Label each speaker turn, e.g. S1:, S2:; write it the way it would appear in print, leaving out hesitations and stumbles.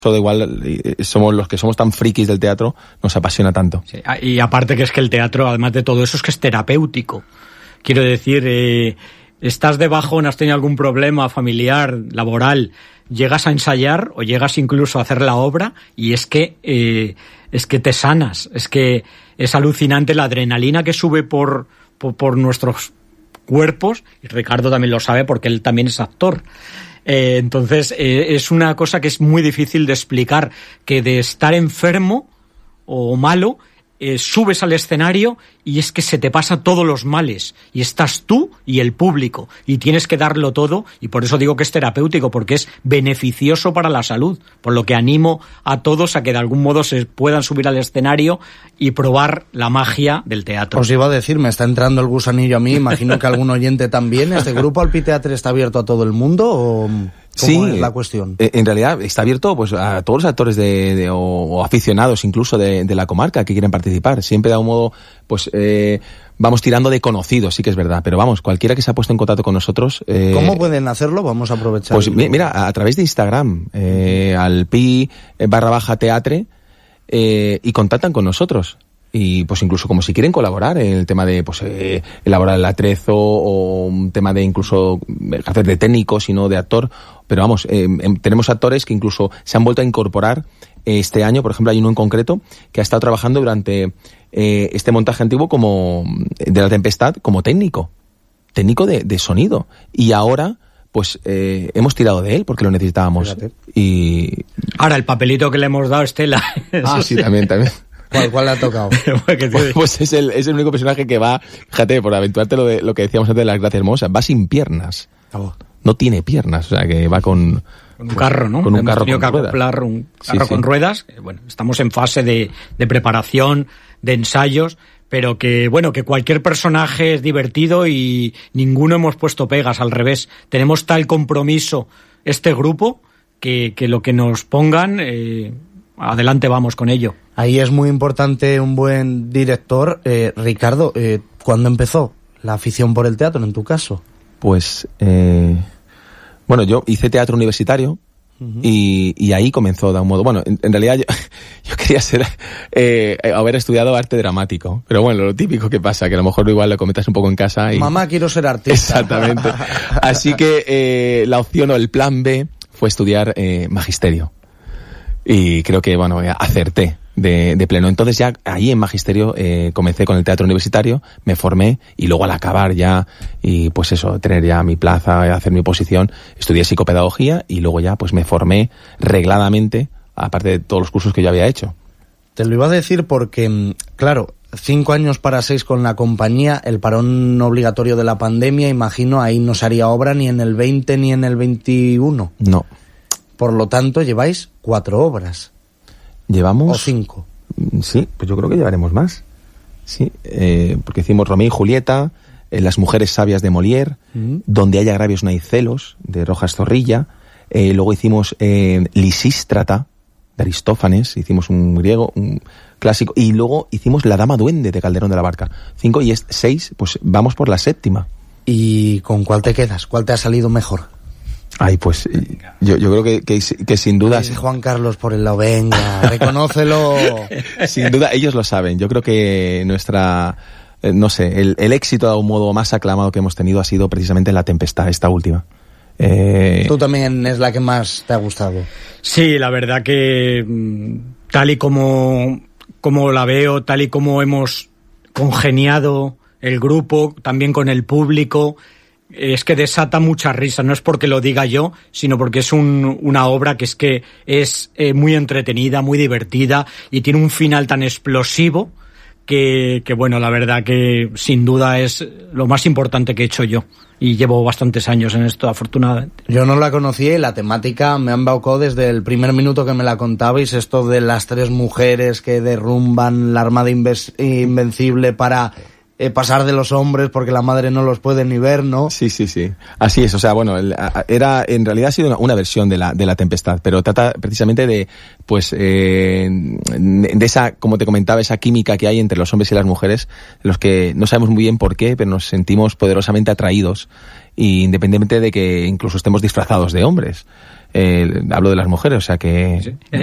S1: todo igual, somos los que somos tan frikis del teatro, nos apasiona tanto.
S2: Sí, y aparte que es que el teatro, además de todo eso, es que es terapéutico. Quiero decir, estás de bajón, has tenido algún problema familiar, laboral, llegas a ensayar o llegas incluso a hacer la obra y es que te sanas. Es que es alucinante la adrenalina que sube por nuestros cuerpos, y Ricardo también lo sabe porque él también es actor. Entonces es una cosa que es muy difícil de explicar, que de estar enfermo o malo, subes al escenario y es que se te pasa todos los males y estás tú y el público y tienes que darlo todo, y por eso digo que es terapéutico, porque es beneficioso para la salud, por lo que animo a todos a que de algún modo se puedan subir al escenario y probar la magia del teatro.
S3: Os iba a decir, me está entrando el gusanillo a mí, imagino que algún oyente también. ¿Este grupo Alpiteatre está abierto a todo el mundo o...? ¿Cómo es la cuestión?
S1: En realidad está abierto pues a todos los actores o aficionados incluso de la comarca que quieren participar. Siempre de un modo pues vamos tirando de conocidos, sí que es verdad, pero vamos, cualquiera que se ha puesto en contacto con nosotros...
S3: ¿Cómo pueden hacerlo? Vamos a aprovechar.
S1: Pues mira, a través de Instagram, al pi_teatre, y contactan con nosotros. Y pues incluso como si quieren colaborar en el tema de pues elaborar el atrezo o un tema de incluso hacer de técnico, sino de actor. Pero vamos, tenemos actores que incluso se han vuelto a incorporar este año. Por ejemplo, hay uno en concreto que ha estado trabajando durante este montaje antiguo como de La Tempestad como técnico de sonido. Y ahora pues hemos tirado de él porque lo necesitábamos.
S3: Fíjate.
S1: Y
S2: ahora el papelito que le hemos dado a Estela.
S1: Sí, también.
S3: ¿Cuál le ha tocado?
S1: Pues es el único personaje que va, fíjate, por aventurarte lo que decíamos antes de las gracias hermosas, va sin piernas. No tiene piernas, o sea que va con
S2: un carro, ¿no?
S1: Con un carro con ruedas.
S2: Acoplar un carro con ruedas. Bueno, estamos en fase de preparación, de ensayos, pero que cualquier personaje es divertido y ninguno hemos puesto pegas, al revés. Tenemos tal compromiso este grupo que lo que nos pongan, adelante vamos con ello.
S3: Ahí es muy importante un buen director. Ricardo, ¿cuándo empezó la afición por el teatro en tu caso?
S1: Pues, yo hice teatro universitario y ahí comenzó de un modo... Bueno, en realidad yo quería haber estudiado arte dramático, pero bueno, lo típico que pasa, que a lo mejor igual lo comentas un poco en casa y...
S3: Mamá, quiero ser artista.
S1: Exactamente. Así que la opción o el plan B fue estudiar magisterio. Y creo que, acerté de pleno. Entonces ya ahí en magisterio comencé con el teatro universitario, me formé y luego al acabar ya y pues eso, tener ya mi plaza, hacer mi oposición, estudié psicopedagogía y luego ya pues me formé regladamente, aparte de todos los cursos que yo había hecho.
S3: Te lo iba a decir porque, claro, 5 años para 6 con la compañía, el parón obligatorio de la pandemia, imagino, ahí no se haría obra ni en el 20 ni en el 21.
S1: No.
S3: Por lo tanto, lleváis 4 obras.
S1: ¿Llevamos?
S3: ¿O 5?
S1: Sí, pues yo creo que llevaremos más. Sí, porque hicimos Romeo y Julieta, Las mujeres sabias de Molière, Donde hay agravios no hay celos, de Rojas Zorrilla. Luego hicimos Lisístrata, de Aristófanes. Hicimos un griego, un clásico. Y luego hicimos La dama duende, de Calderón de la Barca. 5 y 6, pues vamos por la 7ª.
S3: ¿Y con cuál te quedas? ¿Cuál te ha salido mejor?
S1: Ay, pues yo creo que sin duda...
S3: Sí, Juan Carlos por el lado, venga, reconócelo.
S1: Sin duda, ellos lo saben. Yo creo que el éxito de un modo más aclamado que hemos tenido ha sido precisamente La Tempestad, esta última.
S3: ¿Tú también es la que más te ha gustado?
S2: Sí, la verdad que tal y como la veo, tal y como hemos congeniado el grupo, también con el público... Es que desata mucha risa, no es porque lo diga yo, sino porque es una obra que es muy entretenida, muy divertida y tiene un final tan explosivo que la verdad que sin duda es lo más importante que he hecho yo. Y llevo bastantes años en esto, afortunadamente.
S3: Yo no la conocía y la temática me ha embaucado desde el primer minuto que me la contabais, esto de las 3 mujeres que derrumban la armada invencible para... pasar de los hombres porque la madre no los puede ni ver, ¿no?
S1: Sí. Así es, o sea, en realidad ha sido una versión de la Tempestad, pero trata precisamente de esa, como te comentaba, esa química que hay entre los hombres y las mujeres, los que no sabemos muy bien por qué, pero nos sentimos poderosamente atraídos, independientemente de que incluso estemos disfrazados de hombres. hablo de las mujeres, o sea que...
S2: Sí.